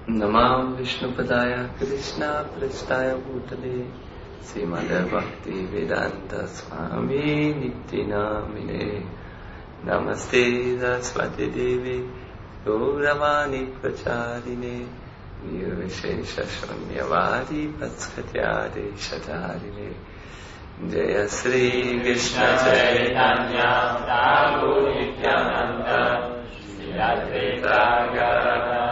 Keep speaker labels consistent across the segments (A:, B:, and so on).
A: Namah Vishnupadaya Krishna Prasthaya Bhutale Srimad Bhakti Vedanta Swami Nityanamine Namaste Saraswati Devi Gauravani Pracharine Nirvishesha Shunyavadi Patskatyade Shatarine Jaya Sri Krishna Chaitanya Prabhu Nityananda Shri Advaita Gadadhara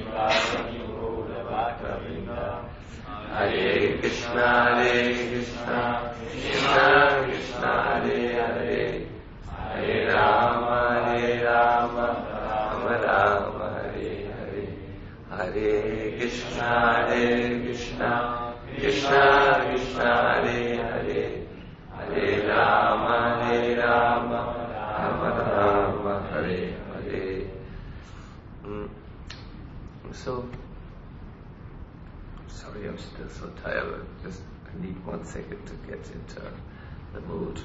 A: Hare Krishna, Krishna Krishna, Hare Hare Rama, Rama Rama, Hare Hare. Hare Krishna, Krishna Krishna, Hare Hare Rama, Rama Rama, Hare Hare. Sorry, I'm still so tired. I need 1 second to get into the mood.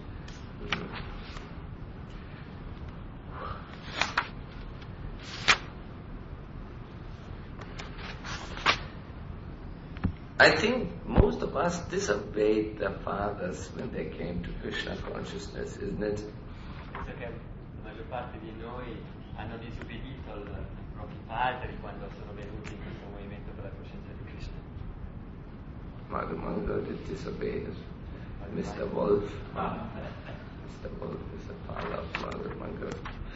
A: I think most of us disobeyed their fathers when they came to Krishna consciousness, isn't it?
B: Penso che la maggior parte di noi hanno disobbedito ai propri padri quando sono venuti in questo movimento per la coscienza di Krishna.
A: Madhu Manga did disobey Mr. Wolf. Mr. Wolf is the father of Madhu Manga.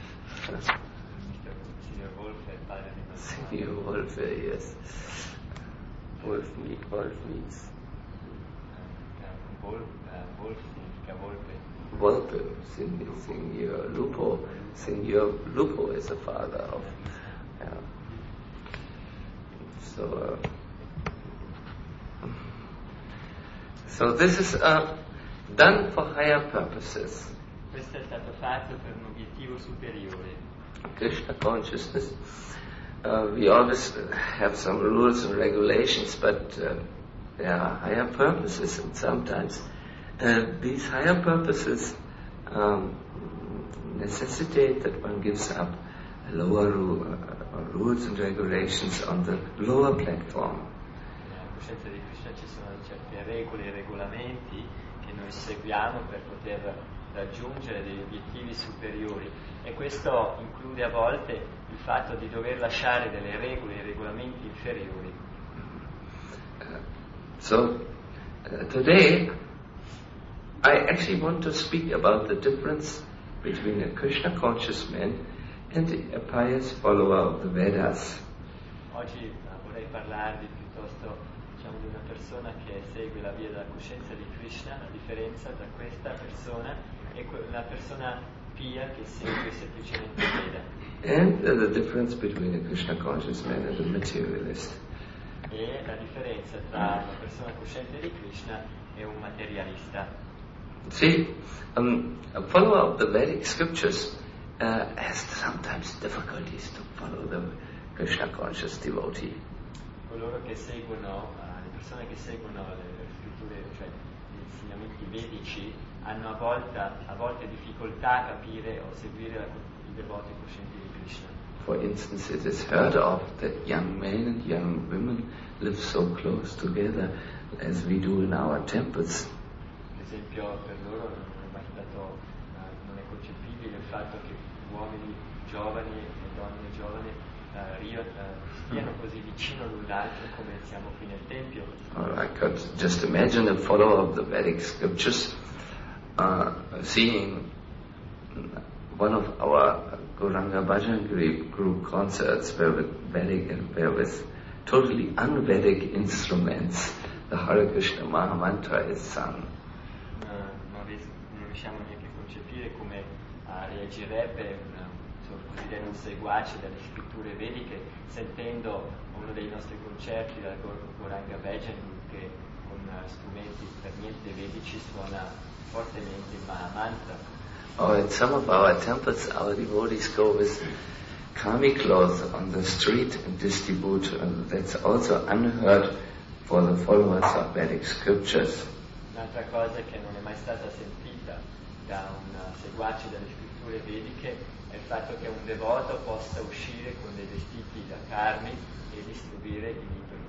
B: Signor Wolf è il padre di Madhu Manga.
A: Signor Wolf, yes. Wolf means.
B: Wolf significa volpe.
A: Volpe, Signor Lupo. Signor Lupo is the father of. So this is done for higher purposes.
B: Questo è stato fatto per un obiettivo superiore.
A: Krishna consciousness. We always have some rules and regulations, but there are higher purposes, and sometimes these higher purposes necessitate that one gives up lower rules and regulations on the lower platform.
B: Nella coscienza di Krishna ci sono certe regole e regolamenti che noi seguiamo per poter raggiungere degli obiettivi superiori, e questo include a volte il fatto di dover lasciare delle regole e regolamenti inferiori.
A: Today I actually want to speak about the difference between a Krishna conscious man and a pious follower of the Vedas.
B: Oggi vorrei parlarvi piuttosto di una persona che segue la via della coscienza di Krishna, la differenza tra questa persona e una persona pia che segue semplicemente Veda.
A: And the difference between a Krishna conscious man and a materialist.
B: E la differenza tra una persona cosciente di Krishna e un materialista.
A: See, a follower of the Vedic scriptures has sometimes difficulties to follow the Krishna conscious devotee.
B: Coloro che seguono, le persone che seguono le scritture, cioè gli insegnamenti vedici, hanno a volte difficoltà a capire o seguire i devoti coscienti di Krishna.
A: For instance, it is heard of that young men and young women live so close together as we do in our temples.
B: Per esempio, per loro non è concepibile il fatto che uomini giovani e donne giovani stiano così vicino l'un l'altro come siamo qui nel Tempio.
A: I could just imagine a follower of the Vedic scriptures seeing one of our Gauranga Bhajan group concerts where with Vedic and where with totally un-Vedic instruments the Hare Krishna Maha Mantra is sung.
B: Non riusciamo neanche a concepire come reagirebbe un seguace delle scritture vediche sentendo uno dei nostri concerti dal Gauranga Bhajan che con strumenti per niente vedici suona fortemente il Maha Mantra.
A: Or in some of our temples, our devotees go with kami cloth on the street and distribute, and that's also unheard for the followers of Vedic scriptures.
B: Un'altra cosa che non è mai stata sentita da un seguace delle scritture vediche è il fatto che un devoto possa uscire con dei vestiti da carmi e distruggere i libri.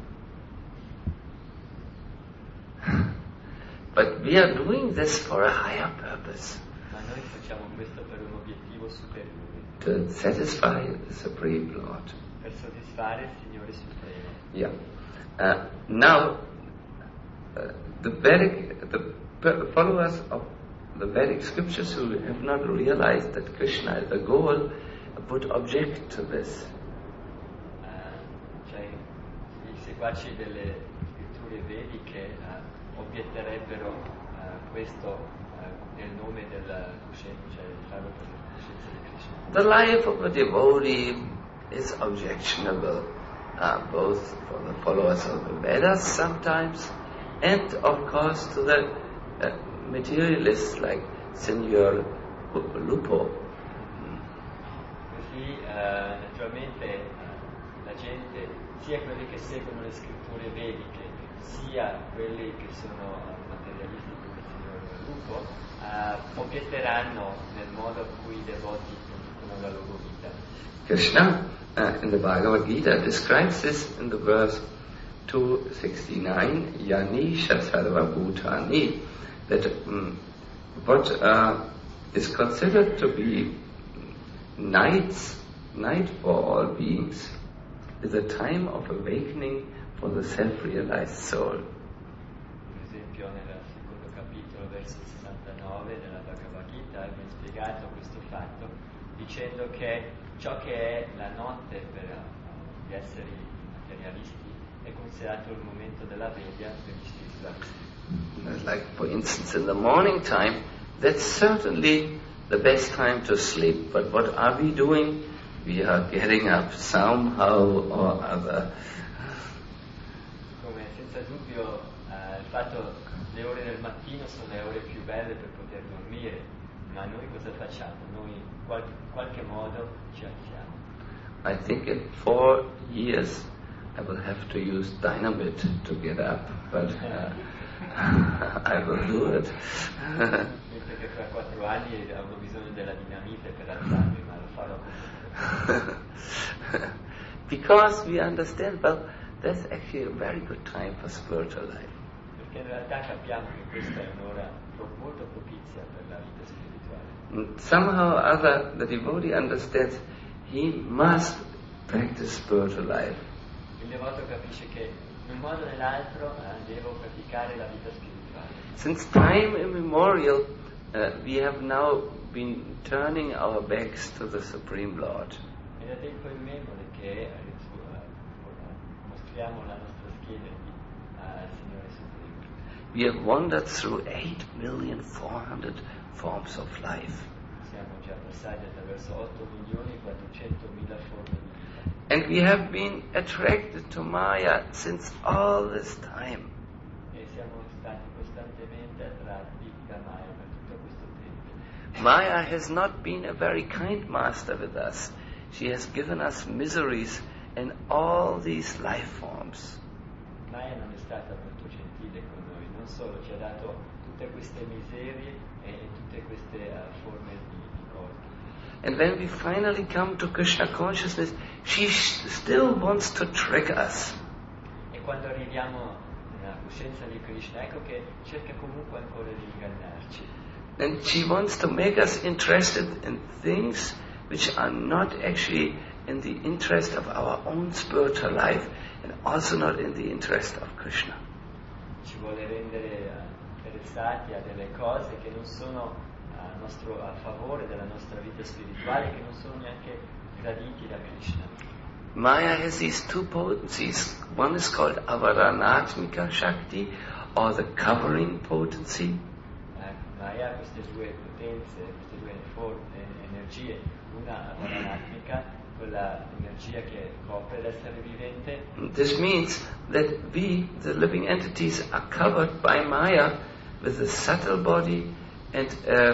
A: But we are doing this for a higher purpose.
B: Ma noi facciamo questo per un obiettivo superiore.
A: To satisfy the Supreme Lord.
B: Per soddisfare il Signore Supremo.
A: Yeah. Now, the followers of the Vedic scriptures who have not realized that Krishna is the goal would object to this.
B: Cioè, i seguaci delle scritture vediche obietterebbero questo nel nome della coscienza, cioè di farlo per la coscienza di Krishna.
A: The life of a devotee is objectionable, both for the followers of the Vedas sometimes, and of course to the materialists like Signor Lupo.
B: Così naturalmente la gente, sia quelli che seguono le scritture vediche, sia quelli che sono materialisti come il Signor Lupo, obietteranno nel modo in cui i devoti conducono la loro vita.
A: Krishna in the Bhagavad Gita describes this in the verse 269, Yanisha Sarva Bhutani, that what is considered to be night for all beings is a time of awakening for the self-realized soul.
B: Per esempio nel secondo capitolo, verso 69 della Bhagavad Gita, viene spiegato questo fatto dicendo che ciò che è la notte per gli esseri materialisti è considerato il momento della veglia per gli spiritualisti.
A: Like for instance in the morning time, that's certainly the best time to sleep. But what are we doing? We are getting up somehow or other.
B: Come senza dubbio il fatto le ore del mattino sono le ore più belle per poter dormire, ma noi cosa facciamo? Noi in qualche modo ci alziamo.
A: I think in 4 years I will have to use dynamite to get up, but I will do it.
B: Penso che fra 4 anni avrò bisogno della dinamite per alzarmi, ma lo farò comunque.
A: Because we understand, well, that's actually a very good time for spiritual life.
B: Perché in realtà capiamo che questa è un'ora molto propizia per la vita spirituale.
A: And somehow or other, the devotee understands he must practice spiritual life.
B: Il devoto capisce che in un modo o nell'altro devo praticare la vita spirituale.
A: Since time immemorial, we have now been turning our backs to the Supreme Lord.
B: È da tempo immemore che mostriamo la nostra schiena al Signore Supremo.
A: We have wandered through 8,400,000 forms of life.
B: Siamo già passati attraverso 8.400.000 forme di vita.
A: And we have been attracted to Maya since all this time.
B: E siamo stati costantemente attratti da Maya per tutto questo tempo.
A: Maya has not been a very kind master with us. She has given us miseries in all these life forms.
B: Maya non è stata molto gentile con noi, non solo ci ha dato tutte queste miserie e tutte queste forme di corpo.
A: And when we finally come to Krishna consciousness, she still wants to trick us.
B: E quando arriviamo nella coscienza di Krishna, ecco che cerca comunque ancora di ingannarci.
A: And she wants to make us interested in things which are not actually in the interest of our own spiritual life and also not in the interest of Krishna.
B: Ci vuole rendere interessati a delle cose che non sono a favore della nostra vita spirituale, che non sono neanche graditi da Krishna.
A: Maya has these two potencies. One is called Avaranatmika Shakti, or the covering potency.
B: Maya ha queste due potenze, queste due energie, una avaranatmika, quella energia che copre l'essere vivente.
A: This means that we, the living entities, are covered by Maya with a subtle body and a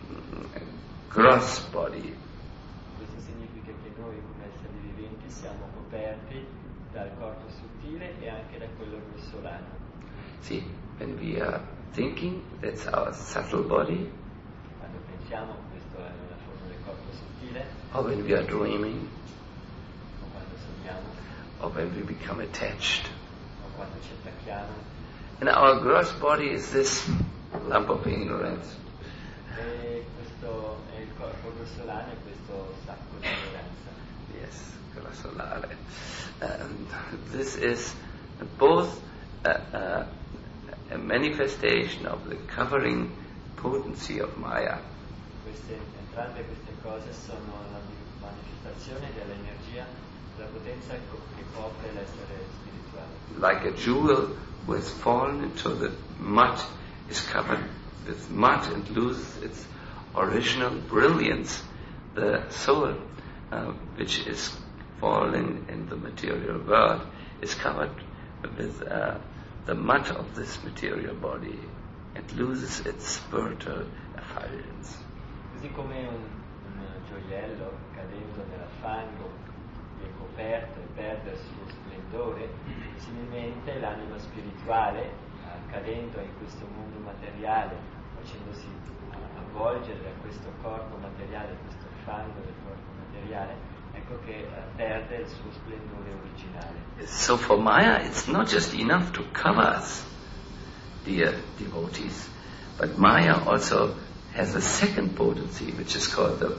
A: gross body.
B: Questo significa che noi come esseri viventi siamo coperti dal corpo sottile e anche da quello grossolano.
A: See, when we are thinking, that's our subtle body.
B: Quando pensiamo, questo è la forma del corpo sottile.
A: Or when we are dreaming.
B: O quando sogniamo.
A: or when we become attached.
B: o quando ci attacchiamo.
A: And our gross body is this lump of ignorance.
B: E questo è il corpo grossolano, è questo sacco di ignoranza.
A: Yes, grossolare. This is both a manifestation of the covering potency of Maya.
B: Entrambe queste cose sono la manifestazione dell'energia, della potenza che copre l'essere spirituale.
A: Like a jewel who has fallen into the mud, is covered with mud and loses its original brilliance. The soul, which is fallen in the material world, is covered with the mud of this material body. It loses its spiritual effulgence.
B: Così come un gioiello cadendo nel fango è coperto e perde il suo splendore, similmente l'anima spirituale, cadendo in questo mondo materiale, facendosi avvolgere da questo corpo materiale, questo fango del corpo materiale, ecco che perde il suo splendore originale.
A: So for Maya it's not just enough to cover us, dear devotees, but Maya also has a second potency, which is called the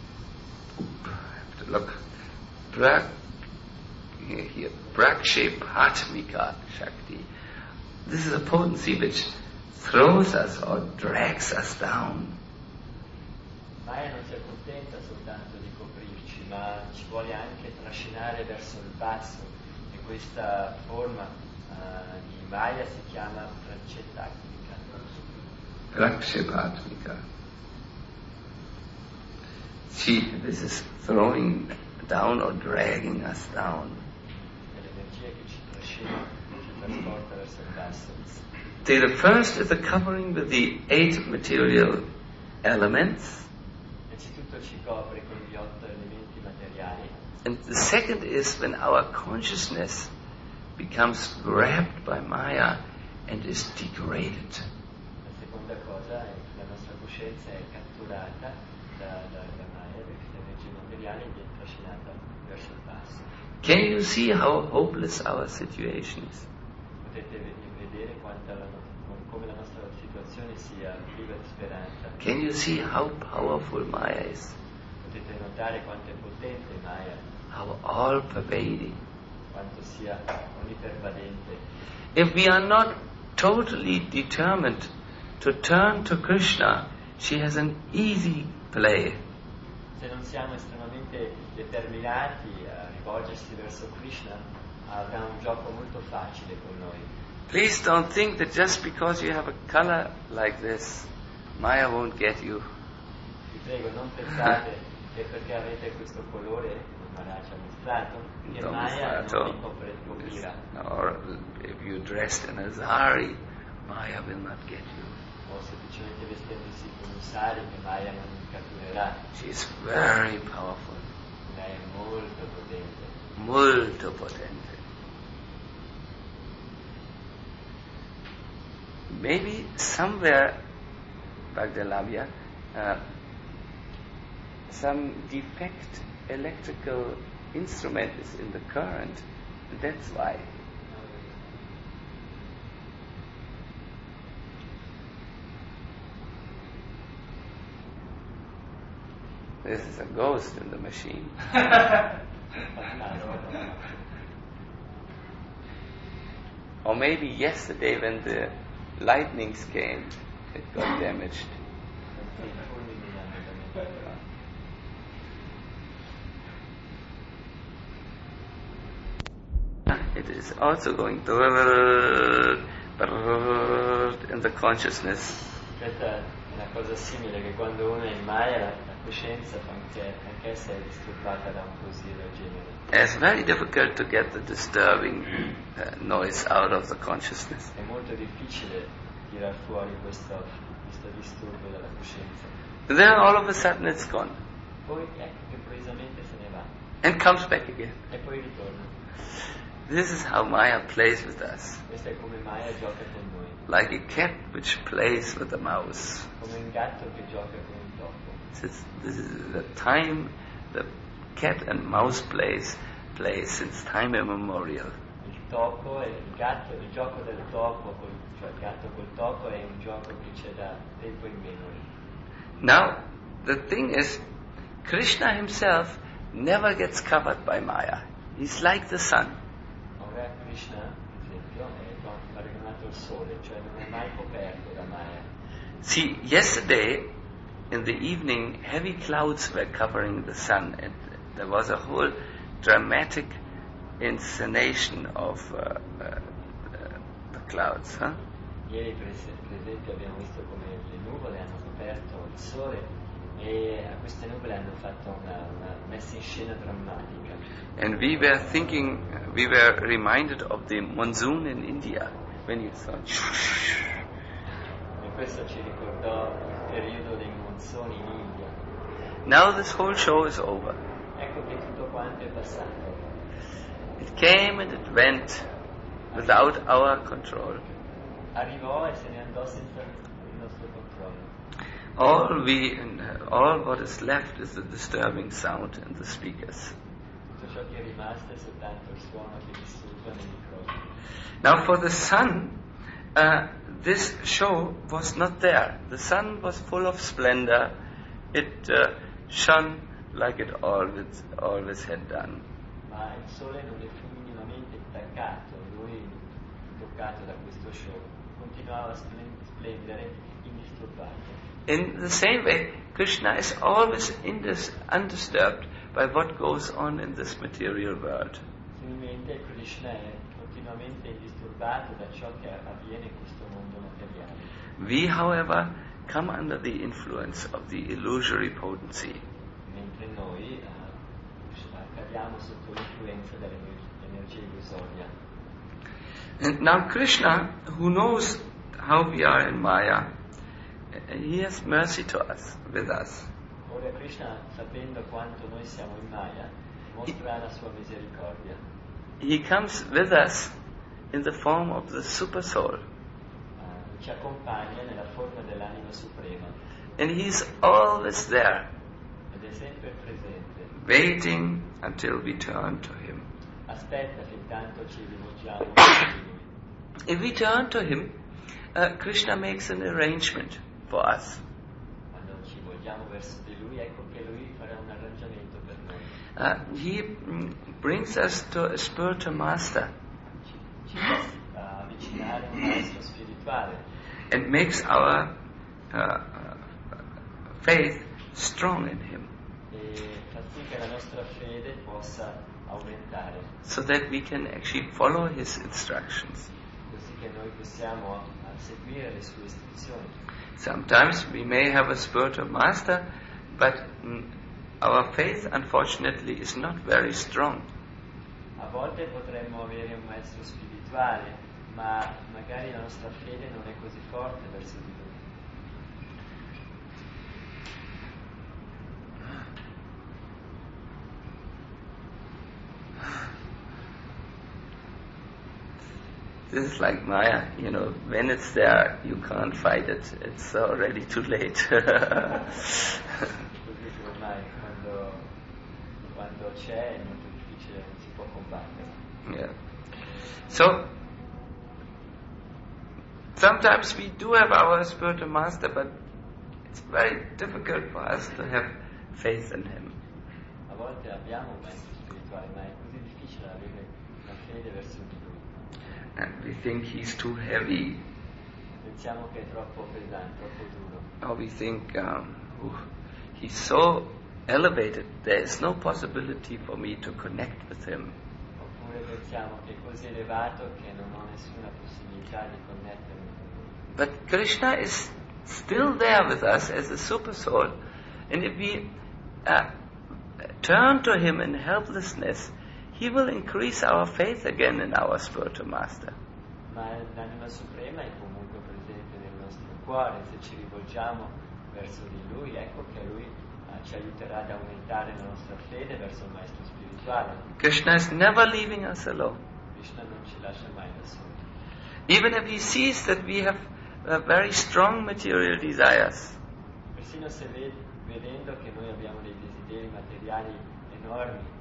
A: Prakshepaatmika Shakti. This is a potency which throws us or drags us down.
B: Maya non si accontenta soltanto di coprirci, ma ci vuole anche trascinare verso il basso, e questa forma di Maya si chiama
A: Prakshepaatmika. This is throwing down or dragging us down.
B: L'energia che ci trascina, ci trasporta verso il basso.
A: The first is the covering with the 8 material elements.
B: Innanzitutto ci copre con gli 8 elementi materiali.
A: And the second is when our consciousness becomes grabbed by Maya and is degraded.
B: La seconda cosa è che la nostra coscienza è catturata da Maya, da questa energia materiale, e viene trascinata verso il basso.
A: Can you see how hopeless our situation is?
B: Potete vedere come la nostra situazione sia priva di speranza.
A: Can you see how powerful Maya is?
B: Potete notare quanto è potente Maya,
A: How all-pervading.
B: quanto sia onnipervadente.
A: If we are not totally determined to turn to Krishna, she has an easy play.
B: Se non siamo estremamente determinati a rivolgersi verso Krishna, avrà un gioco molto facile con noi.
A: Please don't think that just because you have a color like this, Maya won't get you.
B: Vi prego, non pensate che perché avete questo colore, come Maharaj ha mostrato, che Maya non vi coprirà.
A: Or if you dressed in a sari, Maya will not get you.
B: O semplicemente vestendosi con un sari, che Maya non vi catturerà.
A: She is very powerful.
B: Lei è molto potente.
A: Molto potente. Maybe somewhere, Bhagdalavya, some defect electrical instrument is in the current. That's why. This is a ghost in the machine. Or maybe yesterday when the lightnings came, it got damaged. It is also going in the consciousness.
B: Questa è una cosa simile, che quando uno è in Maya la coscienza anch'essa è disturbata da un così del genere.
A: It's very difficult to get the disturbing noise out of the consciousness.
B: È molto difficile tirar fuori questo disturbo dalla coscienza.
A: And then all of a sudden it's gone.
B: Poi ecco che improvvisamente se ne va.
A: And comes back again.
B: E poi ritorna.
A: This is how Maya plays with us.
B: Questo è come Maya gioca con noi.
A: Like a cat which plays with a mouse.
B: Come un gatto che gioca con un topo.
A: This is the time the cat and mouse plays play since time immemorial.
B: Il topo e il gatto, il gioco del topo, cioè il gatto col topo è un gioco che c'è da tempo immemore.
A: Now, the thing is, Krishna himself never gets covered by Maya. He's like the sun.
B: Ora Krishna, per esempio, è paragonato al sole, cioè non è mai coperto da Maya.
A: See, yesterday in the evening, heavy clouds were covering the sun, and there was a whole dramatic inscenation of the clouds. Huh?
B: Ieri, per esempio, abbiamo visto come le nuvole hanno coperto il sole e a queste nuvole hanno fatto una messa in scena drammatica.
A: And we were thinking, we were reminded of the monsoon in India, when you saw.
B: E questo ci ricordò il periodo dei monsoni in India.
A: Now this whole show is over.
B: Ecco che tutto quanto è passato.
A: It came and it went without our control.
B: Arrivò e se ne andò senza il nostro controllo.
A: All what is left is the disturbing sound in the speakers.
B: Tutto ciò che è rimasto è soltanto il suono che disturba nei microfoni.
A: Now for the sun, this show was not there. The sun was full of splendor. It shone like it always had done.
B: Ma il sole non ne fu minimamente intaccato, lui, toccato da questo show, continuava a splendere indisturbato.
A: In the same way, Krishna is always undisturbed by what goes on in this material world.
B: Similmente Krishna è continuamente indisturbato da ciò che avviene in questo mondo materiale.
A: We, however, come under the influence of the illusory potency.
B: Mentre noi cadiamo sotto l'influenza dell'energia illusoria.
A: And now Krishna, who knows how we are in Maya, he has mercy to us, with us.
B: Ora Krishna, sapendo quanto noi siamo in Maya, mostra la sua misericordia.
A: He comes with us in the form of the super soul.
B: Ci accompagna nella forma dell'anima suprema.
A: And he's always there,
B: ed è sempre presente.
A: waiting until we turn to him.
B: Aspetta fin tanto ci rivolgiamo a lui.
A: If we turn to him, Krishna makes an arrangement for us.
B: Quando ci volgiamo verso di lui, ecco che lui farà un arrangiamento per noi.
A: He brings us to a spiritual master
B: Ci fa avvicinare a un maestro spirituale
A: and makes our faith strong in him,
B: e fa sì che la nostra fede possa aumentare,
A: so that we can actually follow his instructions.
B: così che noi possiamo seguire le sue istruzioni.
A: Sometimes we may have a spiritual master, but our faith, unfortunately, is not very strong.
B: A volte potremmo avere un maestro spirituale, ma magari la nostra fede non è così forte verso di lui.
A: This is like Maya, when it's there, you can't fight it. It's already too late.
B: Così che ormai quando c'è è molto difficile, non si può combattere.
A: Yeah. So, sometimes we do have our spiritual master, but it's very difficult for us to have faith in him.
B: A volte abbiamo un maestro spirituale, ma è così difficile avere la fede verso di lui.
A: And we think he's too heavy.
B: Pensiamo che è troppo pesante, troppo duro.
A: Or we think, he's so elevated, there is no possibility for me to connect with him.
B: Oppure pensiamo che è così elevato che non ho nessuna possibilità di connettermi con lui.
A: But Krishna is still there with us as a super soul. And if we turn to him in helplessness, he will increase our faith again in our spiritual master.
B: Ma l'anima suprema è comunque presente nel nostro cuore. Se ci rivolgiamo verso di lui, ecco che lui ci aiuterà ad aumentare la nostra fede verso il maestro spirituale.
A: Krishna is never leaving us alone.
B: Krishna non ci lascia mai da soli.
A: Even if he sees that we have very strong material desires,
B: Persino se vedendo che noi abbiamo dei desideri materiali enormi,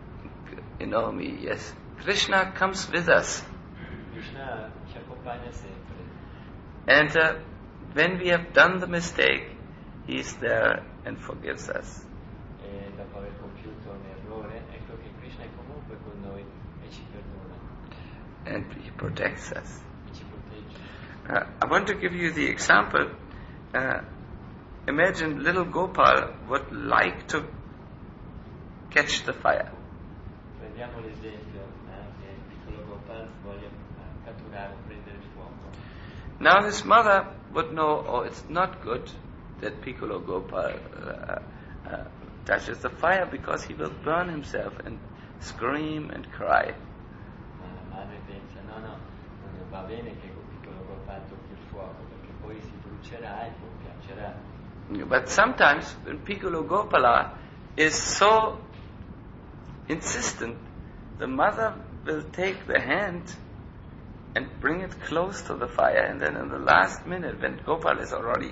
A: yes, Krishna comes with us.
B: Krishna ci accompagna sempre.
A: And when we have done the mistake, he is there and forgives us.
B: E dopo aver compiuto un errore, ecco che Krishna è comunque con noi e ci perdona.
A: And he protects us.
B: E ci protegge.
A: I want to give you the example. Imagine little Gopal would like to catch the fire.
B: Prendiamo l'esempio che il piccolo Gopal voglia catturare o prendere il fuoco.
A: Now his mother would know, oh, it's not good that Piccolo Gopal touches the fire because he will burn himself and scream and cry.
B: La madre pensa, no, non va bene che il piccolo Gopal tocchi il fuoco perché poi si brucerà e poi piangerà.
A: But sometimes when Piccolo Gopala is so insistent, the mother will take the hand and bring it close to the fire, and then in the last minute when Gopal is already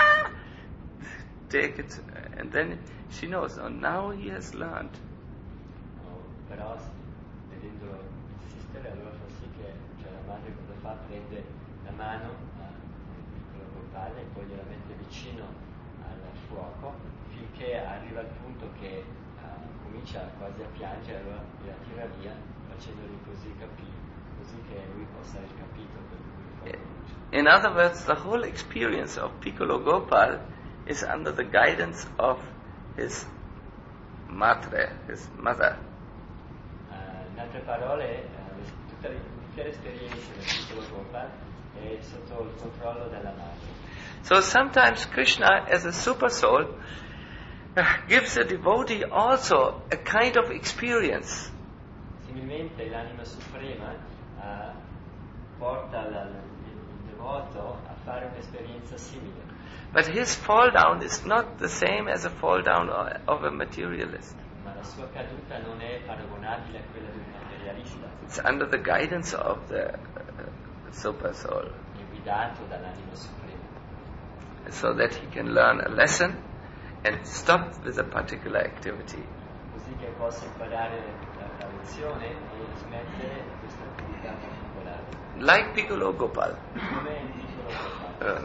A: take it, and then she knows, oh, now he has learned.
B: Però vedendolo insistere allora fa sì che la madre cosa fa? Prende la mano del piccolo Gopal e poi gliela mette vicino al fuoco finché arriva al punto che comincia quasi a piangere, allora la tira via facendogli così capire, così che lui possa aver capito per cui il fuoco brucia.
A: In other words, the whole experience of Piccolo Gopal is under the guidance of his matre, his mother.
B: In altre parole, tutta l'intera esperienza del piccolo Gopal è sotto il controllo della madre.
A: So sometimes Krishna, as a super soul, gives a devotee also a kind of experience.
B: Similmente l'anima suprema porta il devoto a fare un'esperienza simile.
A: But his fall down is not the same as a fall down of a materialist.
B: Ma la sua caduta non è paragonabile a quella di un materialista.
A: It's under the guidance of the super soul,
B: È guidato dall'anima suprema.
A: so that he can learn a lesson and stop with a particular activity.
B: Così che possa imparare la lezione e smettere questa attività particolare.
A: Like Piccolo Gopal.
B: Come il piccolo Gopal.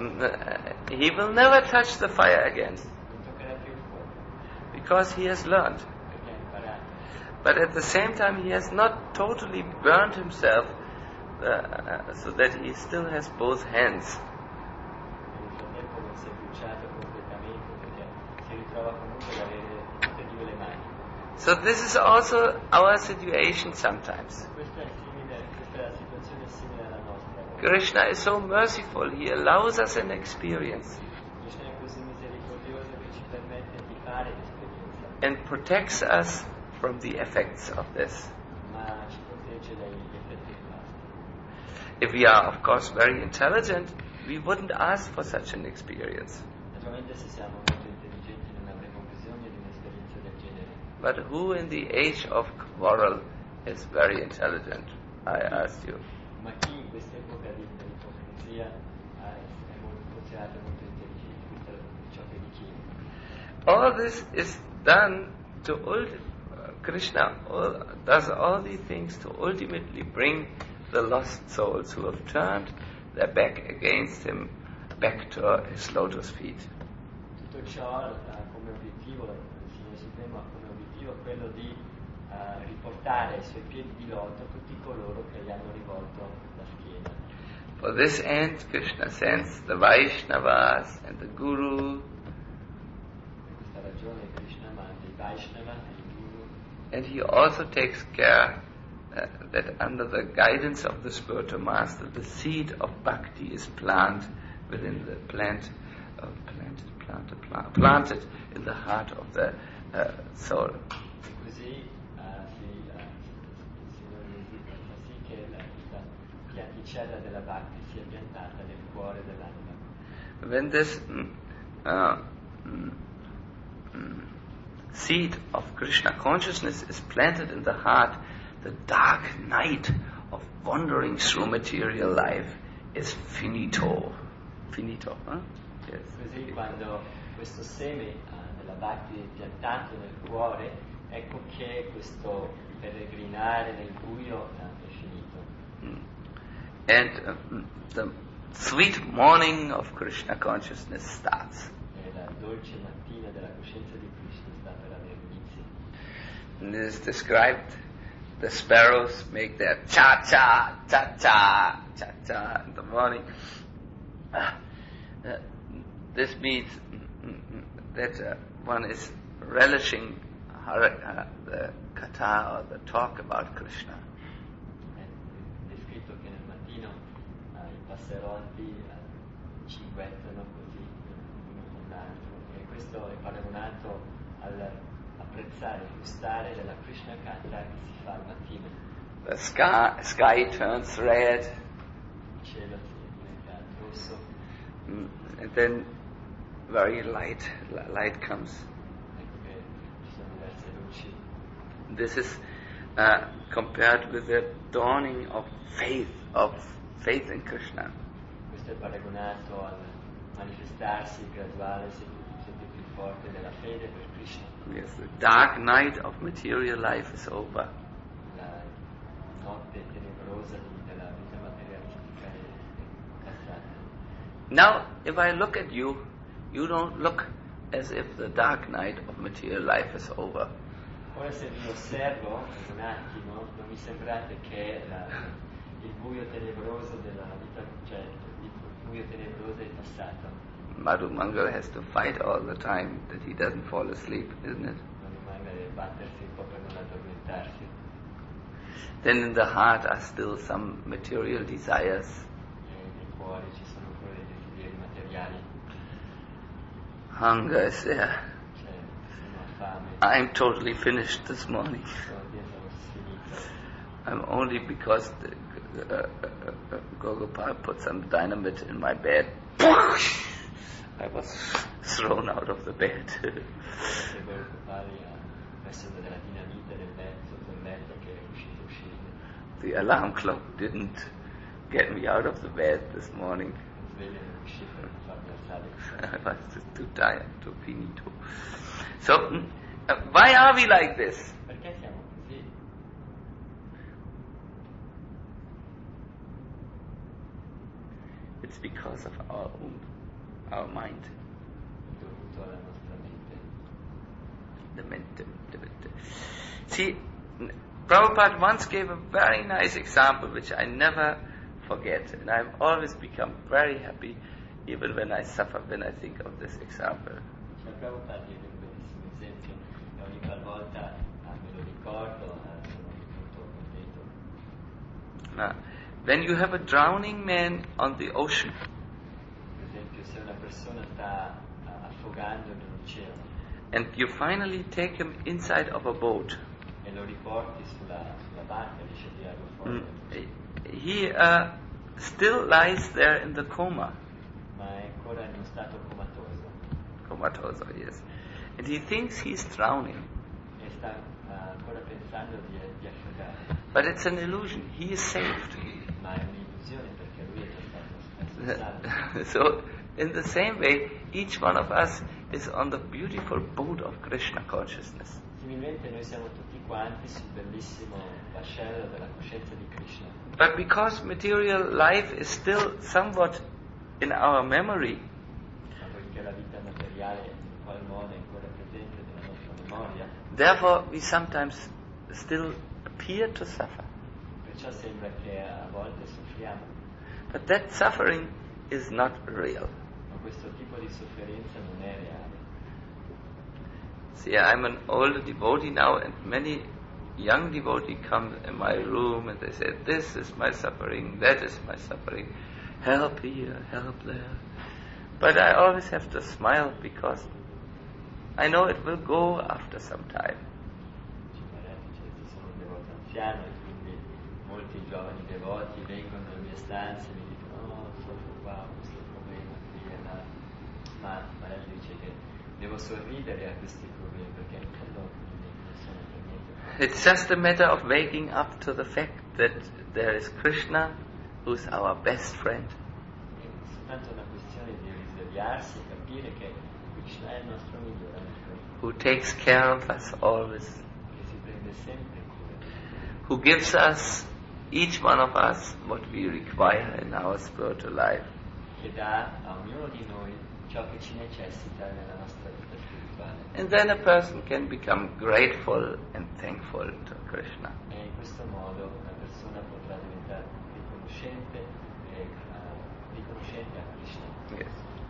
A: He will never touch the fire again
B: Non toccherà più il fuoco
A: because he has learned.
B: perché ha imparato.
A: But at the same time, he has not totally burned himself so that he still has both hands.
B: Nel frattempo non si è bruciato completamente perché si ritrova comunque ad avere tutte e due le mani.
A: So this is also our situation sometimes.
B: Questa è la situazione simile alla nostra.
A: Krishna is so merciful, he allows us an experience
B: Krishna è così misericordioso che ci permette di fare l'esperienza,
A: and protects us from the effects of this.
B: ma ci protegge dagli effetti nefasti.
A: If we are, of course, very intelligent, we wouldn't ask for such an experience.
B: Naturalmente se siamo molto intelligenti non avremo bisogno di un'esperienza del genere.
A: But who in the age of quarrel is very intelligent? I ask you.
B: Ma chi in questa epoca di ipocrisia è considerato molto intelligente? Questo è ciò che dicevo.
A: All this is done to Krishna does all these things to ultimately bring the lost souls who have turned their back against him back to his lotus feet.
B: Tutto ciò ha come obiettivo, il Signore Supremo ha come obiettivo quello di riportare ai suoi piedi di loto tutti coloro che gli hanno rivolto la schiena.
A: For this end, Krishna sends the Vaishnavas and the Guru,
B: Per questa ragione Krishna manda i Vaishnava e i Guru
A: and he also takes care that under the guidance of the spiritual master, the seed of bhakti is planted within the planted in the heart of the soul.
B: e così il Signore fa sì che la pianticella della Bhakti sia piantata nel cuore dell'anima.
A: When this seed of Krishna consciousness is planted in the heart, the dark night of wandering through material life is finito. Finito, huh? Yes.
B: Così quando questo seme della Bhakti è piantato nel cuore, ecco che questo peregrinare nel buio è finito.
A: And the sweet morning of Krishna consciousness starts.
B: E la dolce mattina della coscienza di Krishna sta per avere inizio.
A: And it is described, the sparrows make their cha-cha, cha-cha, cha-cha in the morning. This means that one is relishing the katha or the talk about Krishna.
B: È descritto che nel mattino i passerotti cinguettano così uno con l'altro, e questo è paragonato all'apprezzare, gustare della Krishna Katha che si fa al mattino.
A: The sky turns red,
B: Il cielo si diventa rosso,
A: and then very light comes.
B: ecco che ci sono diverse luci.
A: This is compared with the dawning of faith in Krishna.
B: Questo è paragonato al manifestarsi graduale sempre più forte della fede per Krishna.
A: Yes, the dark night of material life is over.
B: La notte tenebrosa della vita materialistica è passata.
A: Now, if I look at you, you don't look as if the dark night of material life is over.
B: Ora se vi osservo un attimo, non mi sembrate che il buio tenebroso della vita, cioè il buio tenebroso è passato.
A: Madhu Mangal has to fight all the time that he doesn't fall asleep, isn't it?
B: Non rimane deve battersi un po' per non addormentarsi.
A: Then in the heart are still some material desires.
B: E nei cuori ci sono ancora dei desideri materiali,
A: Hunger is there.
B: c'è una fame,
A: I'm totally finished this morning.
B: sono finito.
A: I'm only because Gogopal put some dynamite in my bed. I was thrown out of the bed.
B: Se Gopali ha messo della dinamite sotto il letto che è riuscito a uscire.
A: The alarm clock didn't get me out of the bed this morning.
B: Il sveglio non riuscì per farmi alzare.
A: I was too tired, too finito. So, why are we like this?
B: Perché siamo così?
A: It's because of our mind.
B: Dovuto alla nostra mente.
A: The mente. See, Prabhupada once gave a very nice example which I never forget, and I've always become very happy even when I suffer when I think of this example.
B: Cioè Prabhupada diede un bellissimo esempio e ogni qualvolta me lo ricordo sono molto contento.
A: When you have a drowning man on the ocean,
B: Per esempio se una persona sta affogando nell'oceano
A: and you finally take him inside of a boat,
B: e lo riporti sulla barca, riesci a tirarlo fuori,
A: he still lies there in the coma.
B: ma è ancora in uno stato
A: Comatoso, yes. And he thinks he's drowning.
B: e sta ancora pensando di affogare,
A: But it's an illusion. He is saved.
B: ma è un'illusione perché lui è già stato salvo.
A: So, in the same way, each one of us is on the beautiful boat of Krishna consciousness.
B: Similmente noi siamo tutti quanti sul bellissimo vascello della coscienza di Krishna.
A: But because material life is still somewhat in our memory,
B: Ma poiché la vita materiale in qual modo è ancora presente nella nostra memoria,
A: therefore we sometimes still appear to suffer.
B: perciò sembra che a volte soffriamo,
A: But that suffering is not real.
B: ma questo tipo di sofferenza non è reale.
A: See, I'm an older devotee now, and many young devotees come in my room and they say, this is my suffering, that is my suffering, help here, help there. But I always have to smile because I know it will go after some time.
B: Ci sono un devoto anziano e quindi molti giovani devoti vengono nelle mie stanze e mi dicono no, soffro qua, questo problema qui e là. Ma Maharaj dice che devo sorridere a questi problemi perché in fondo non sono per niente.
A: It's just a matter of waking up to the fact that there is Krishna who's our best friend.
B: È soltanto una questione di risvegliarsi e capire che Krishna è il nostro migliore amico,
A: Who takes care of us always.
B: che si prende sempre cura di noi.
A: who gives us, each one of us, what we require in our spiritual life.
B: Che dà a ognuno di noi ciò che ci necessita nella nostra vita spirituale.
A: And then a person can become grateful and thankful to Krishna.
B: E in questo modo una persona potrà diventare riconoscente a Krishna.
A: Yes.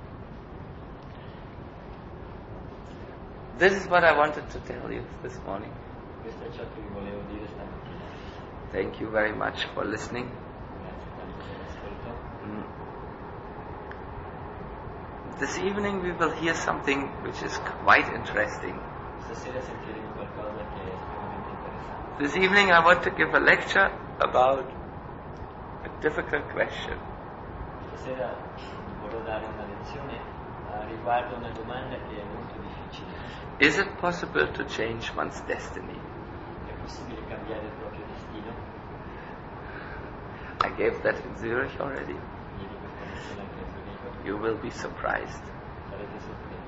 A: This is what I wanted to tell you this morning.
B: Questo è ciò che vi volevo dire stamattina.
A: Thank you very much for listening.
B: Grazie tanto per l'ascolto.
A: This evening we will hear something which is quite interesting.
B: Stasera sentiremo qualcosa che è estremamente interessante.
A: This evening I want to give a lecture about a difficult question.
B: Stasera vorrò dare una lezione riguardo una domanda che è molto difficile.
A: Is it possible to change one's destiny?
B: È possibile cambiare il proprio destino?
A: I gave that in Zurich already.
B: Ieri questa lezione anche a Zurigo.
A: You will be surprised.
B: Sarete sorpresi.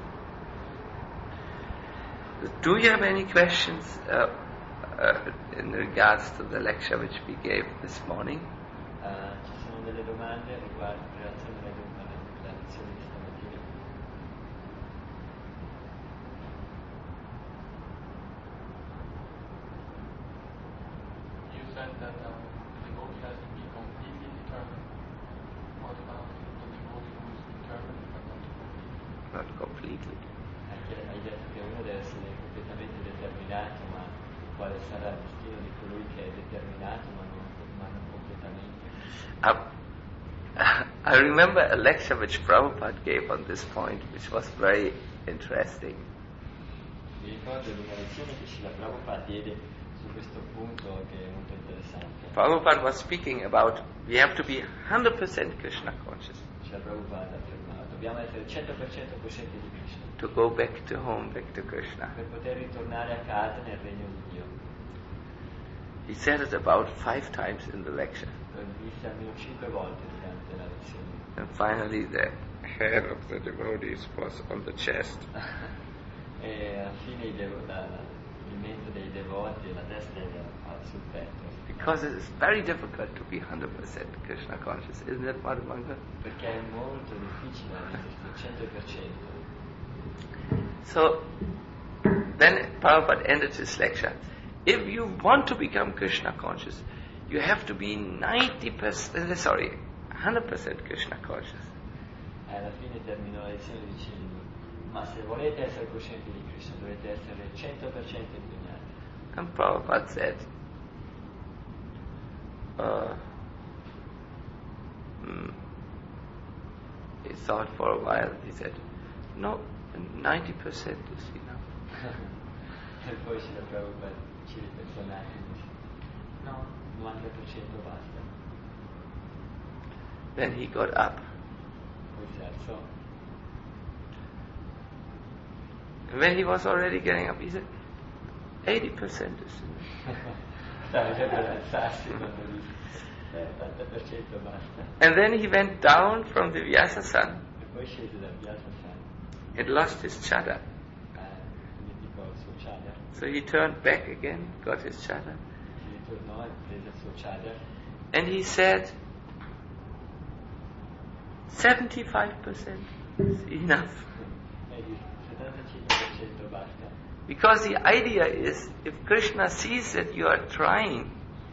A: Do you have any questions in regards to the lecture which we gave this morning?
B: Ci sono delle domande riguardo in relazione alla lezione di stamattina?
C: You said that the devotee has to be completely determined. What about the devotee who is determined but not completely?
A: Not completely.
B: Hai detto che uno deve essere completamente determinato, ma quale sarà il destino di colui che è determinato ma non completamente?
A: I remember a lecture which Prabhupada gave on this point, which was very interesting.
B: Mi ricordo di una lezione che Srila Prabhupada diede su questo punto che è molto interessante.
A: Prabhupada was speaking about we have to be 100% Krishna conscious
B: Srila Prabhupada affermava dobbiamo essere 100% coscienti di Krishna
A: to go back to home, back to Krishna.
B: per poter ritornare a casa nel regno di Dio.
A: He said it about 5 times in the lecture.
B: Lo disse almeno 5 volte durante la lezione.
A: And finally the hair of the devotees was on the chest.
B: E alla fine il mento dei devoti e la testa era sul petto.
A: Because it is very difficult to be 100% Krishna conscious, isn't it, Madhumanga?
B: Perché è molto difficile esserci al 100%.
A: So, then Prabhupada ended his lecture. If you want to become Krishna conscious, you have to be 100% Krishna conscious.
B: E alla fine terminò la lezione dicendo ma se volete essere coscienti di Krishna dovete essere 100% impegnati.
A: And Prabhupada said, he thought for a while, he said, no, 90% is enough.
B: E poi Srila Prabhupada ci ripensò un attimo e disse no, 90% basta.
A: Then he got up.
B: Poi si alzò.
A: And when he was already getting up, he said, 80% is enough.
B: Stava già per alzarsi quando disse 80% basta.
A: And then he went down from the Vyasa-san
B: E poi scese dal Vyasa-san.
A: and lost his chadar.
B: Dimenticò il suo chadar.
A: So he turned back again, got his chadar,
B: Si ritornò e prese il suo chadar.
A: and he said, 75% is enough.
B: E disse 75% basta.
A: Because the idea is, if Krishna sees that you are trying,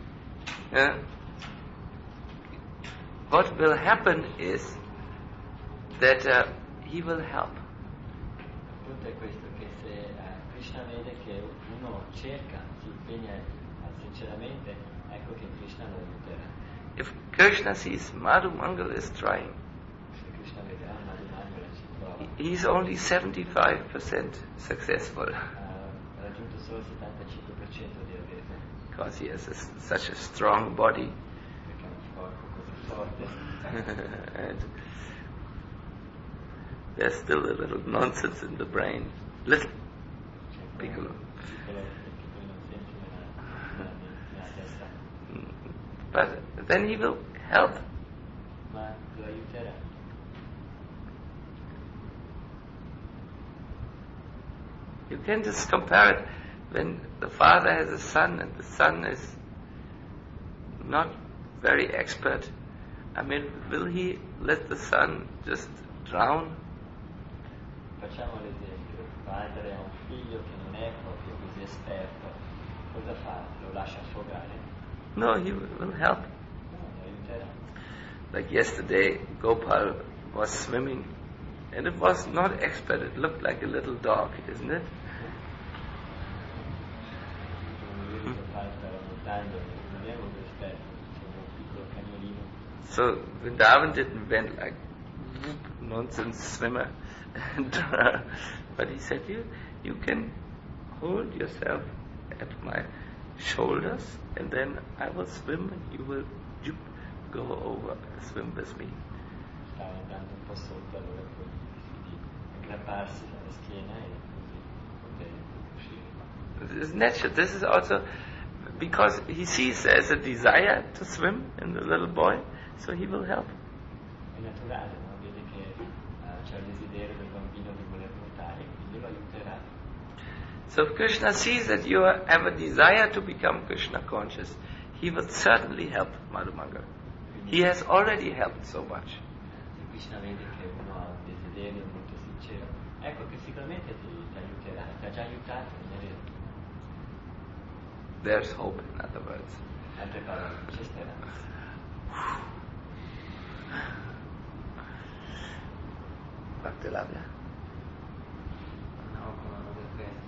A: what will happen is that he will help.
B: Il punto è questo, che se Krishna vede che uno cerca, si impegna sinceramente, ecco che Krishna lo aiuterà.
A: If Krishna sees Madhumangala is trying,
B: Se Krishna vedrà Madhumangala ci prova,
A: he's only 75% successful
B: ha raggiunto solo il 75% di resa,
A: because he has such a strong body.
B: perché ha un corpo così forte.
A: And there's still a little nonsense in the brain. Little.
B: C'è
A: Piccolo.
B: piccolo non senti nella testa,
A: But then he will help.
B: ma lo aiuterà.
A: You can just compare it when the father has a son and the son is not very expert. I mean, will he let the son just drown?
B: Facciamo l'esempio, padre ha un figlio che non è proprio così esperto, cosa fa? Lo lascia affogare?
A: No, he will help.
B: No, lo aiuterà.
A: Like yesterday, Gopal was swimming, and it was not expert. It looked like a little dog, isn't it? So Vrindavan didn't went like nonsense swimmer, but he said, you can hold yourself at my shoulders, and then I will swim, and you will go over, swim with me.
B: Stava andando un po' sotto, allora poi decidi aggrapparsi alla schiena e così poter uscire.
A: This is natural. This is also because he sees there's a desire to swim in the little boy, so he will help.
B: È naturale, no? Vede che c'è il desiderio del bambino di voler nuotare, quindi lo aiuterà.
A: So if Krishna sees that you have a desire to become Krishna conscious, he will certainly help Madhumanga. He has already helped so much.
B: Se Krishna vede che uno ha un desiderio molto sincero, ecco che sicuramente ti aiuterà, ti ha già aiutato, non è vero?
A: There's hope, in other words.
B: Altre parole, c'è speranza.
A: Bhaktilavya.
D: Now, another question.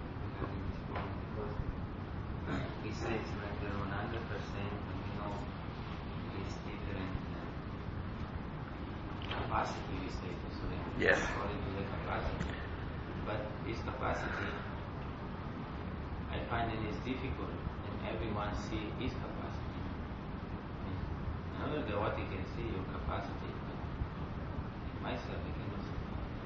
D: He says that 100% is different capacity we say to surrender
A: Yes.
D: according to the capacity. But this capacity, I find it is difficult, and everyone see his capacity. Another devotee can see your capacity, but myself I cannot see.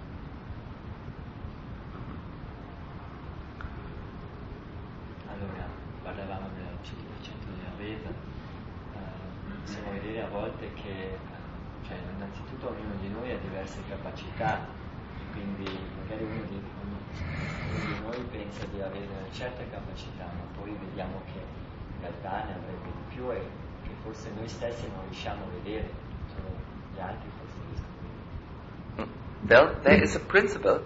B: Allora, parlavamo del 5% della resa, possiamo vedere a volte che cioè, innanzitutto ognuno di noi ha diverse capacità, quindi magari uno di noi pensa di avere una certa capacità, ma poi vediamo che in realtà ne avrebbe di più e che forse noi stessi non riusciamo a vedere, solo gli altri forse riescono a vedere.
A: Well, there is a principle.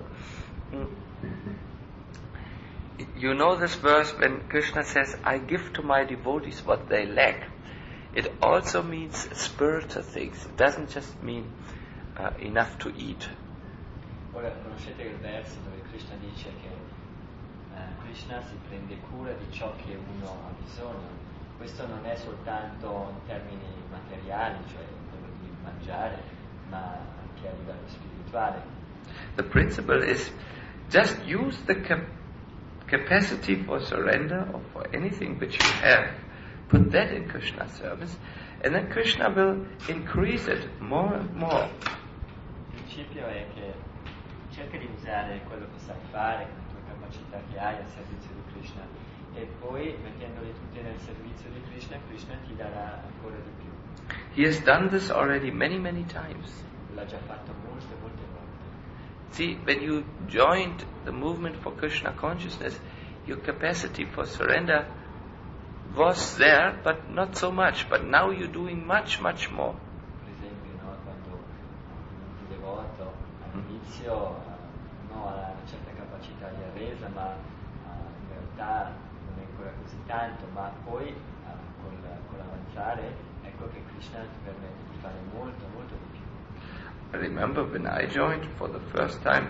A: You know this verse when Krishna says, I give to my devotees what they lack. It also means spiritual things. It doesn't just mean enough to eat.
B: Ora conoscete il verso dove Krishna dice che Krishna si prende cura di ciò che uno ha bisogno. Questo non è soltanto in termini materiali, cioè quello di mangiare, ma anche a livello spirituale.
A: The principle is just use the capacity for surrender or for anything which you have. Put that in Krishna's service, and then Krishna will increase it more and more.
B: Il principio è che cerca di usare quello che sai fare, le tue capacità che hai al servizio di Krishna, e poi mettendole tutte nel servizio di Krishna, Krishna ti darà ancora di più.
A: He has done this already many, many times.
B: L'ha già fatto molte volte.
A: See, when you joined the movement for Krishna consciousness, your capacity for surrender was there, but not so much. But now you're doing much, much more.
B: Per esempio, no, quando un devoto all'inizio ha una certa capacità di arresa, ma in realtà non è ancora così tanto, ma poi con l'avanzare ecco che Krishna ti permette di fare molto, molto di più.
A: I remember when I joined for the first time,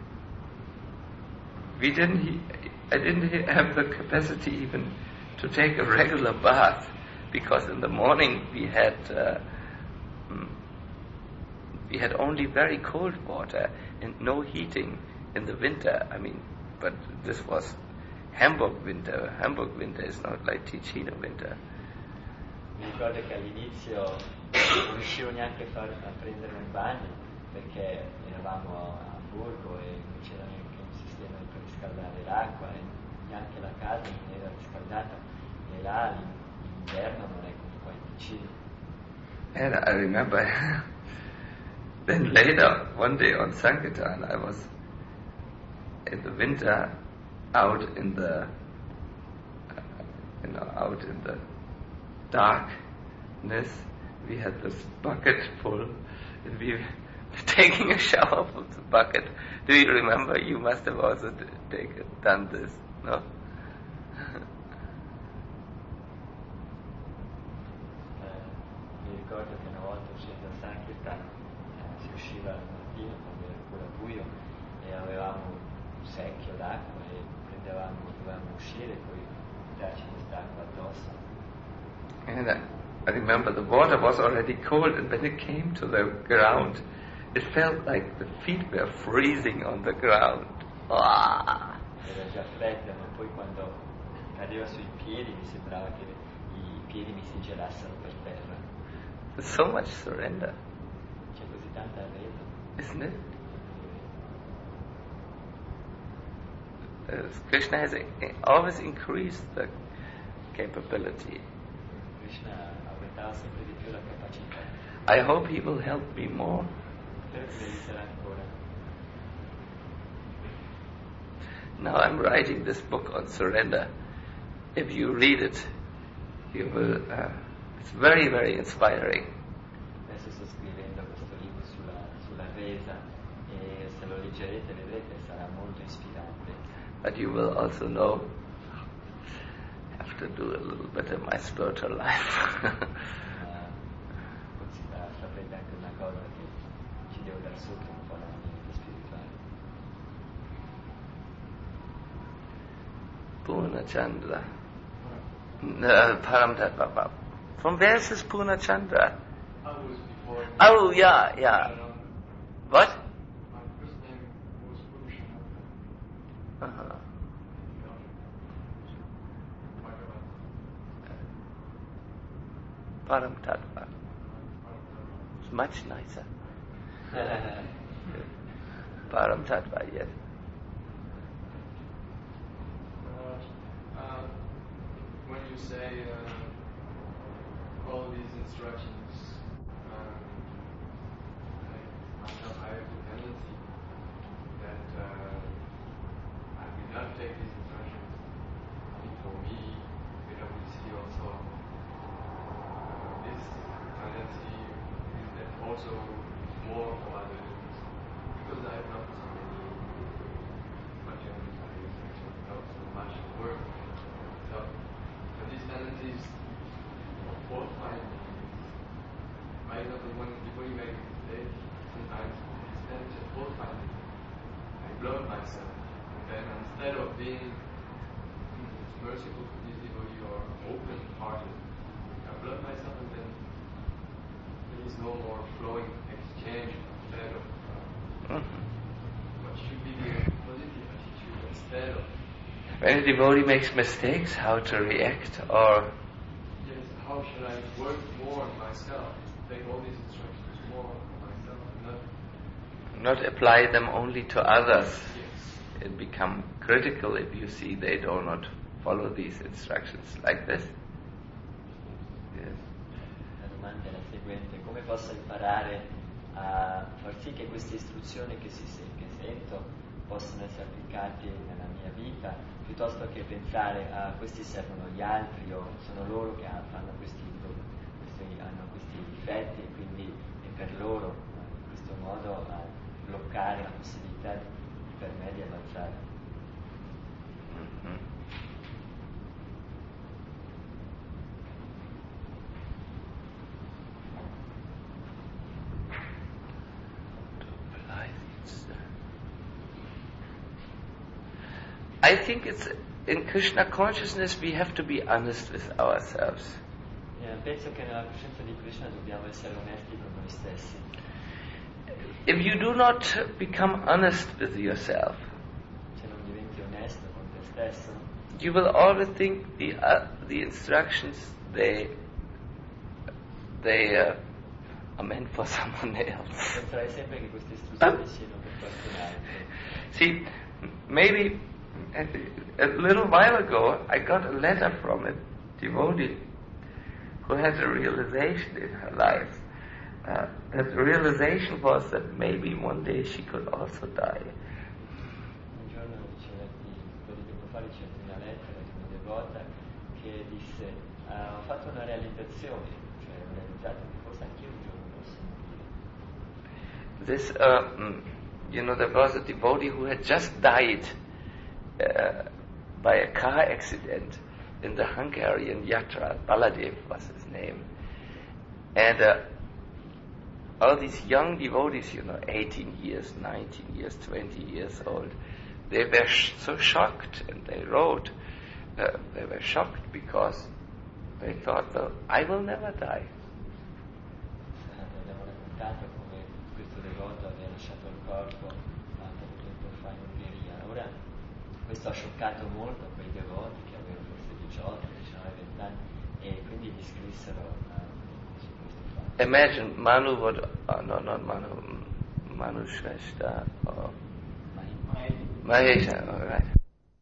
A: I didn't have the capacity even to take a regular bath, because in the morning we had only very cold water and no heating in the winter. I mean, but this was Hamburg winter. Hamburg winter is not like Ticino winter.
B: Mi ricordo che all'inizio non riuscivo neanche a prendere un bagno perché eravamo a Hamburgo e non c'era neanche un sistema per riscaldare l'acqua e neanche la casa non era riscaldata e là l'inverno non è come qua in Ticino.
A: And I remember then later, one day on Sankirtan, I was in the winter out in the darkness, we had this bucket full, and we were taking a shower from the bucket. Do you remember? You must have also done this, no?
B: Mi ricordo che una volta uscendo a Sankirtan si usciva al mattino quando era ancora buio e avevamo un secchio d'acqua e dovevamo uscire e poi buttarci quest'acqua addosso.
A: And I remember the water was already cold, and when it came to the ground, it felt like the feet were freezing on the ground. Ah!
B: Era già fredda, ma poi quando cadeva sui piedi mi sembrava che i piedi mi si gelassero per terra.
A: There's so much surrender,
B: C'è così tanta arredo.
A: isn't it? Krishna has always increased the capability.
B: Krishna aumentava sempre di più la capacità.
A: I hope he will help me more.
B: Spero che mi aiuterà ancora.
A: Now I'm writing this book on surrender. If you read it, you will. It's very, very inspiring.
B: Adesso sto scrivendo questo libro sulla resa e se lo leggerete vedrete sarà molto ispirante.
A: But you will also know I have to do a little bit in my spiritual life.
B: Saprete anche una cosa che ci devo dar sotto un po' la mia vita spirituale.
A: Purnachandra. Paramtattva. From where is this Purnachandra?
C: I was before.
A: Oh, yeah. What?
C: My first name was Purushanatha.
A: Uh-huh. Paramtattva. It's much nicer. Paramtattva, yes.
C: When you say all these instructions, I have the tendency that I will not take these instructions. I think for me, I will see also this tendency is that also more for others because I have not so many instructions, not so much work. So these tendencies of fault finding. For example, when people make a mistake, sometimes these tendencies of fault finding, I block myself. And then instead of being merciful to these people, you are open-hearted. I block myself and then there is no more flowing exchange instead of what should be the positive attitude instead of.
A: When a devotee makes mistakes, how to react, or
C: yes, how should I work more on myself? Take all these instructions more on myself,
A: not apply them only to others.
C: Yes.
A: And become critical if you see they do not follow these instructions like this. Yes.
B: La domanda è la seguente: come posso imparare a far sì che queste istruzioni che sento possano essere applicate nella mia vita, piuttosto che pensare a questi servono gli altri o sono loro che hanno questi difetti e quindi è per loro, in questo modo a bloccare la possibilità per me di avanzare.
A: Mm-hmm. I think it's in Krishna consciousness we have to be honest with ourselves.
B: Penso che nella coscienza di Krishna dobbiamo essere onesti con noi stessi.
A: If you do not become honest with yourself,
B: Se non diventi onesto con te stesso,
A: you will always think the instructions they are meant for someone else.
B: penserai sempre che queste istruzioni siano per qualcun altro.
A: See, maybe a little while ago I got a letter from a devotee who had a realization in her life. That realization was that maybe one day she could also die.
B: Un giorno ricevetti, un po' di tempo fa ricevetti una lettera di una devota che disse ho fatto una realizzazione, cioè ho realizzato che forse anch'io un giorno posso morire.
A: This, there was a devotee who had just died by a car accident in the Hungarian Yatra. Baladev was his name. And all these young devotees, 18 years, 19 years, 20 years old, they were so shocked, and they wrote, they were shocked because they thought, well, I will never die.
B: Abbiamo raccontato come questo devoto aveva lasciato il corpo tanto tempo fa in Ungheria. Ora questo ha scioccato molto quei devoti che avevano forse 18, 19, 20 anni e quindi gli scrissero su questo fatto.
A: Imagine Manu would, not Manu, Manu Shrestha or Mahesha, all right.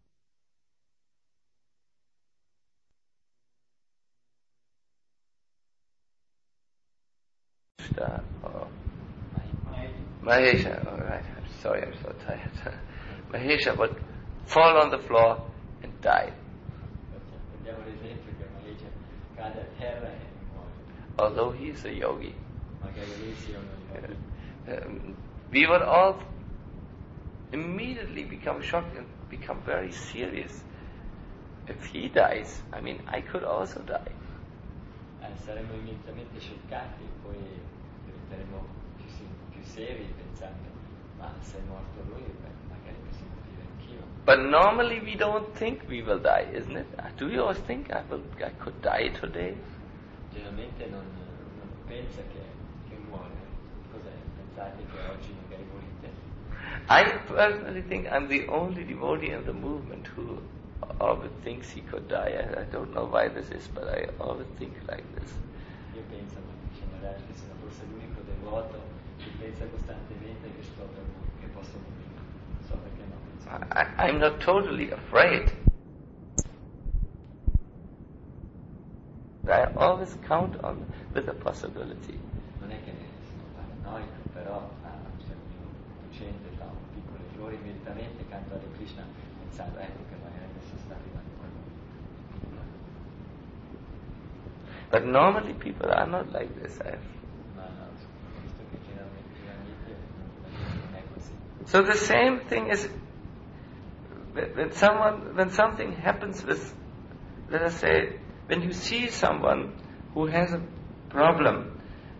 A: Or Mahesha, all right. I'm sorry, I'm so tired. Mahesha would fall on the floor and die.
B: Prendiamo l'esempio che Mahesha cade a terra e muore.
A: Although he is a yogi.
B: Magari lui sia uno yogi.
A: We would all immediately become shocked and become very serious. If he dies, I could also die.
B: Saremmo immediatamente scioccati e poi diventeremo più seri pensando, ma se è morto lui, magari posso morire anch'io.
A: But normally we don't think we will die, isn't it? Do you always think I could die today?
B: Generalmente non pensa che muore. Cos'è? Pensate che oggi magari morite?
A: I personally think I'm the only devotee in the movement who always thinks he could die. I don't know why this is, but I always think like this.
B: Io penso che sono forse l'unico devoto che pensa costantemente che posso morire. Non so perché non penso.
A: I'm not totally afraid. I always count on with a possibility.
B: Non è che sono paranoico, però se un docente fa un piccolo errore immediatamente canto Hare Krishna pensando che magari adesso sta arrivando qualcuno.
A: But normally people are not like this.
B: Ma visto che generalmente non è così.
A: So the same thing is when something happens with, let us say, when you see someone who has a problem,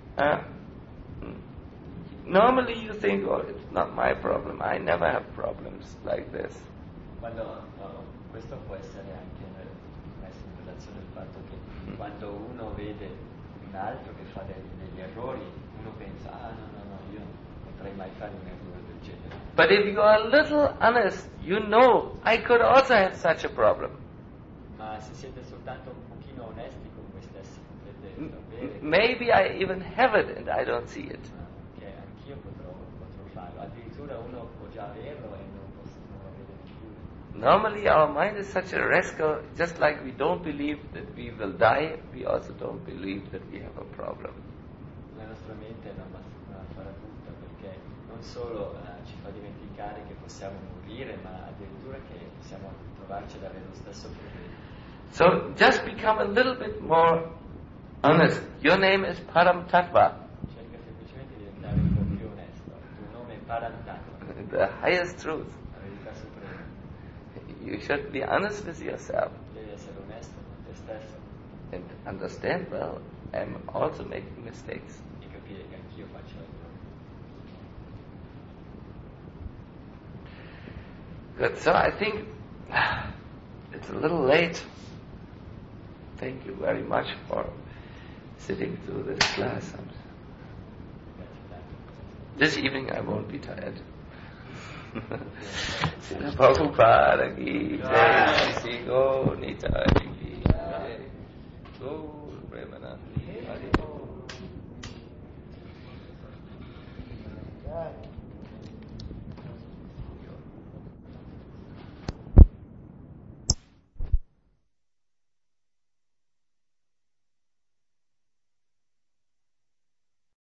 A: normally you think, oh, it's not my problem. I never have problems like this.
B: Questo può essere anche messo in relazione al fatto che quando uno vede un altro che fa degli errori, uno pensa, no, io non potrei mai fare un errore del genere.
A: But if you are a little honest, I could also have such a problem.
B: Ma se siete soltanto un pochino onesti con voi stessi, potete sapere.
A: Maybe I even have it and I don't see it.
B: Che anch'io potrò farlo. Addirittura uno può già averlo e non lo vede neppure.
A: Normally our mind is such a rascal, just like we don't believe that we will die, we also don't believe that we have a problem.
B: La nostra mente è una farabutta perché non solo ci fa dimenticare che possiamo morire, ma addirittura che possiamo trovarci ad avere lo stesso problema.
A: So just become a little bit more honest. Your name is Param Tattva.
B: Cerca semplicemente di diventare un po' più onesto. Il tuo nome è Param Tattva.
A: The highest truth.
B: La verità suprema.
A: You should be honest with yourself.
B: Devi essere onesto con te stesso.
A: And understand, well, I'm also making mistakes.
B: E capire che anch'io faccio errori.
A: Good. So I think it's a little late. Thank you very much for sitting through this class. This evening I won't be tired. Srila Prabhupada ki jai, Sri Gaur Nitai ki jai, Gaur Premanandi Hari Om.